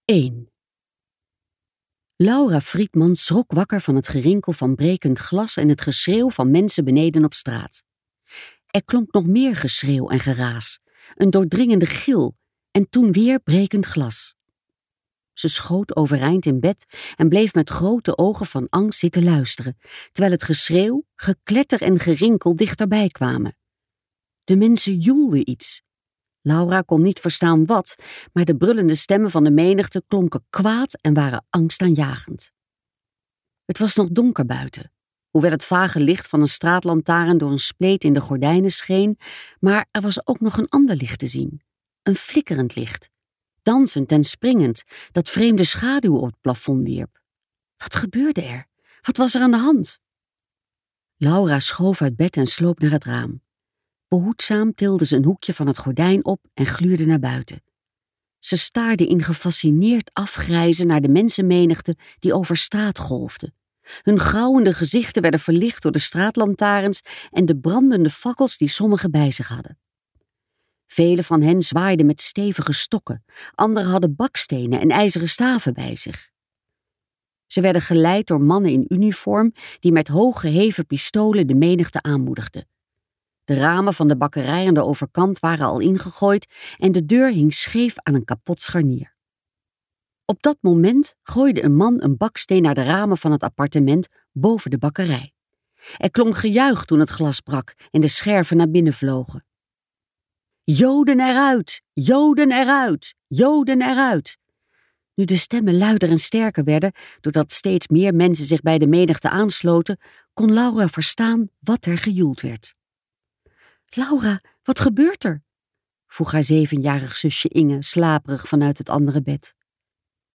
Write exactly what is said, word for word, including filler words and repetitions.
één. Laura Friedman schrok wakker van het gerinkel van brekend glas en het geschreeuw van mensen beneden op straat. Er klonk nog meer geschreeuw en geraas, een doordringende gil en toen weer brekend glas. Ze schoot overeind in bed en bleef met grote ogen van angst zitten luisteren, terwijl het geschreeuw, gekletter en gerinkel dichterbij kwamen. De mensen joelden iets. Laura kon niet verstaan wat, maar de brullende stemmen van de menigte klonken kwaad en waren angstaanjagend. Het was nog donker buiten, hoewel het vage licht van een straatlantaarn door een spleet in de gordijnen scheen, maar er was ook nog een ander licht te zien, een flikkerend licht, dansend en springend, dat vreemde schaduwen op het plafond wierp. Wat gebeurde er? Wat was er aan de hand? Laura schoof uit bed en sloop naar het raam. Behoedzaam tilde ze een hoekje van het gordijn op en gluurde naar buiten. Ze staarde in gefascineerd afgrijzen naar de mensenmenigte die over straat golfde. Hun grauwende gezichten werden verlicht door de straatlantaarns en de brandende fakkels die sommigen bij zich hadden. Velen van hen zwaaiden met stevige stokken, anderen hadden bakstenen en ijzeren staven bij zich. Ze werden geleid door mannen in uniform die met hooggeheven pistolen de menigte aanmoedigden. De ramen van de bakkerij aan de overkant waren al ingegooid en de deur hing scheef aan een kapot scharnier. Op dat moment gooide een man een baksteen naar de ramen van het appartement boven de bakkerij. Er klonk gejuich toen het glas brak en de scherven naar binnen vlogen. Joden eruit! Joden eruit! Joden eruit! Nu de stemmen luider en sterker werden, doordat steeds meer mensen zich bij de menigte aansloten, kon Laura verstaan wat er gejoeld werd. Laura, wat gebeurt er? Vroeg haar zevenjarig zusje Inge slaperig vanuit het andere bed.